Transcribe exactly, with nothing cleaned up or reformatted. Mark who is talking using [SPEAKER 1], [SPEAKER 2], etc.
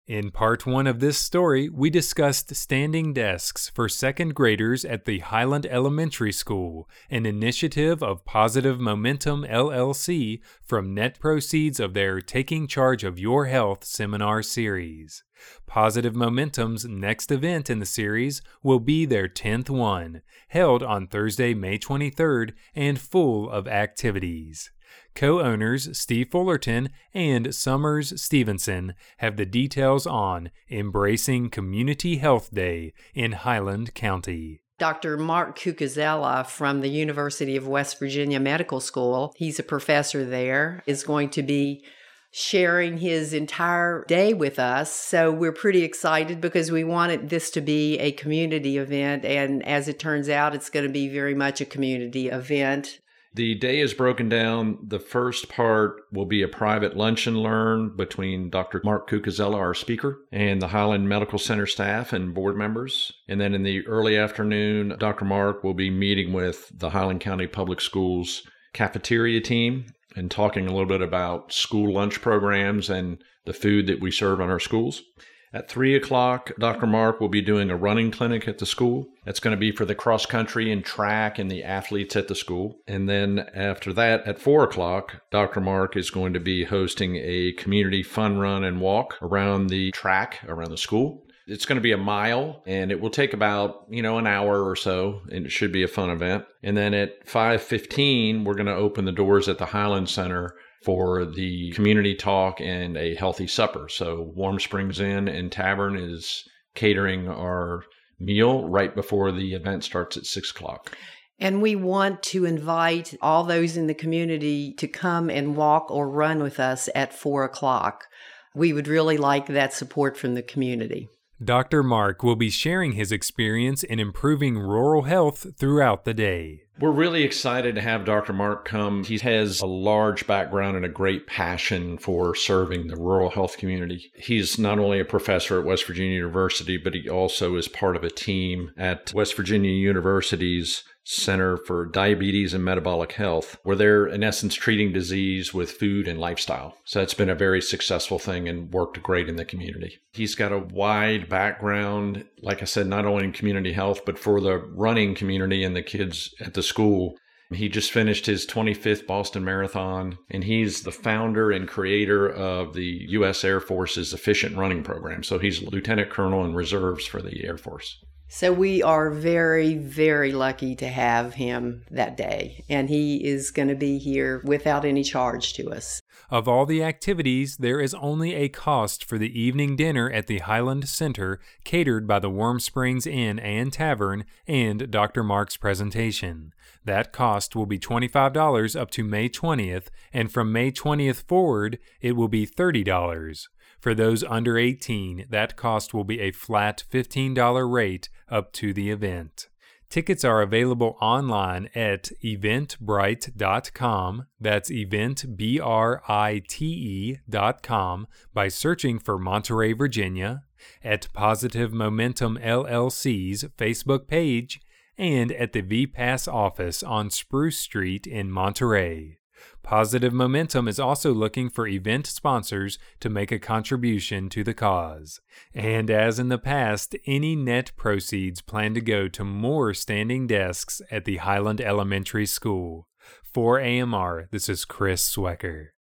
[SPEAKER 1] In part one of this story, we discussed standing desks for second graders at the Highland Elementary School, an initiative of Positive Momentum L L C from net proceeds of their Taking Charge of Your Health seminar series. Positive Momentum's next event in the series will be their tenth one, held on Thursday, May twenty-third, and full of activities. Co-owners Steve Fullerton and Summers Stevenson have the details on Embracing Community Health Day in Highland County.
[SPEAKER 2] Doctor Mark Cucuzella from the University of West Virginia Medical School, he's a professor there, is going to be sharing his entire day with us. So we're pretty excited because we wanted this to be a community event. And as it turns out, it's going to be very much a community event.
[SPEAKER 3] The day is broken down. The first part will be a private lunch and learn between Doctor Mark Cucuzella, our speaker, and the Highland Medical Center staff and board members. And then in the early afternoon, Doctor Mark will be meeting with the Highland County Public Schools cafeteria team and talking a little bit about school lunch programs and the food that we serve in our schools. At three o'clock, Doctor Mark will be doing a running clinic at the school. That's going to be for the cross country and track and the athletes at the school. And then after that, at four o'clock, Doctor Mark is going to be hosting a community fun run and walk around the track, around the school. It's going to be a mile, and it will take about, you know, an hour or so, and it should be a fun event. And then at five fifteen, we're going to open the doors at the Highland Center for the community talk and a healthy supper. So Warm Springs Inn and Tavern is catering our meal right before the event starts at six o'clock.
[SPEAKER 2] And we want to invite all those in the community to come and walk or run with us at four o'clock. We would really like that support from the community.
[SPEAKER 1] Doctor Mark will be sharing his experience in improving rural health throughout the day.
[SPEAKER 3] We're really excited to have Doctor Mark come. He has a large background and a great passion for serving the rural health community. He's not only a professor at West Virginia University, but he also is part of a team at West Virginia University's Center for Diabetes and Metabolic Health, where they're, in essence, treating disease with food and lifestyle. So it's been a very successful thing and worked great in the community. He's got a wide background, like I said, not only in community health, but for the running community and the kids at the school. He just finished his twenty-fifth Boston Marathon, and he's the founder and creator of the U S Air Force's Efficient Running Program. So he's Lieutenant Colonel in reserves for the Air Force.
[SPEAKER 2] So we are very, very lucky to have him that day, and he is going to be here without any charge to us.
[SPEAKER 1] Of all the activities, there is only a cost for the evening dinner at the Highland Center, catered by the Warm Springs Inn and Tavern, and Doctor Mark's presentation. That cost will be twenty-five dollars up to May twentieth, and from May twentieth forward, it will be thirty dollars. For those under eighteen, that cost will be a flat fifteen dollars rate up to the event. Tickets are available online at eventbrite dot com, that's event, B R I T E dot com, by searching for Monterey, Virginia, at Positive Momentum L L C's Facebook page, and at the V PASS office on Spruce Street in Monterey. Positive Momentum is also looking for event sponsors to make a contribution to the cause. And as in the past, any net proceeds plan to go to more standing desks at the Highland Elementary School. For A M R, this is Chris Swecker.